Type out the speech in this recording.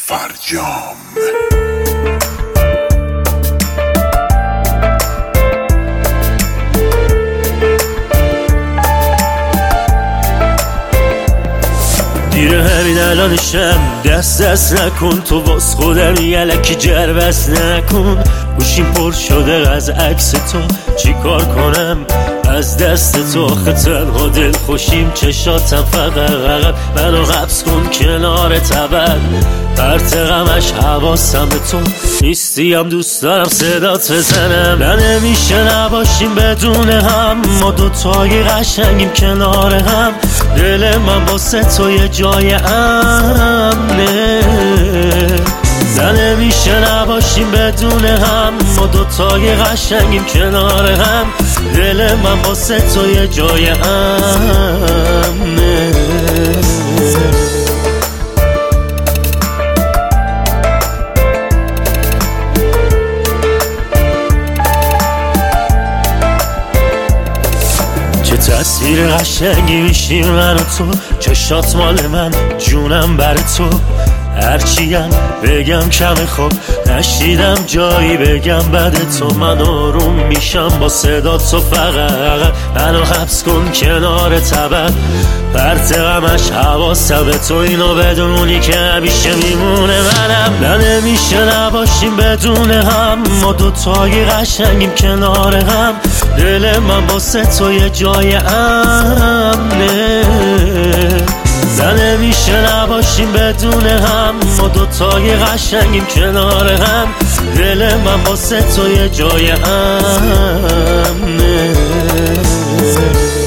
فرجام. دیره همین الانشم، دست نکن تو باز خودم یلکی جربست نکن. گوشیم پر شده از عکس تو، چی کار کنم از دست تو؟ آخه تنها دل خوشیم چشاتم فقط منو حبس کن کنار تبر. پرت غمش حواسم به تو نیستیم، دوست دارم صدات بزنم. نه نمیشه نباشیم بدون هم، ما دوتای قشنگیم کنار هم. دل من واسه تو یه جای امنه. نه نمیشه نباشیم بدون هم، ما دوتای قشنگیم کنار هم. دل من واسه تو یه جای امنه. چه تصویر قشنگی میشیم من و تو، چشات مال من جونم بر تو. هرچیم بگم کمه خوب نشیدم جایی بگم بد تو. من آروم میشم با صدا تو، فقط منو حبس کن کنار تبر. پرت غمش حواسم به تو، اینو بدونی که همیشه میمونه منم. نه نمیشه نباشیم بدون هم، ما دوتای قشنگیم کنار هم. دل من واسه تو یه جای امنه. نه نمیشه نباشیم بدون هم، ما دوتای قشنگیم کنار هم. دل من واسه تو یه جای امنه.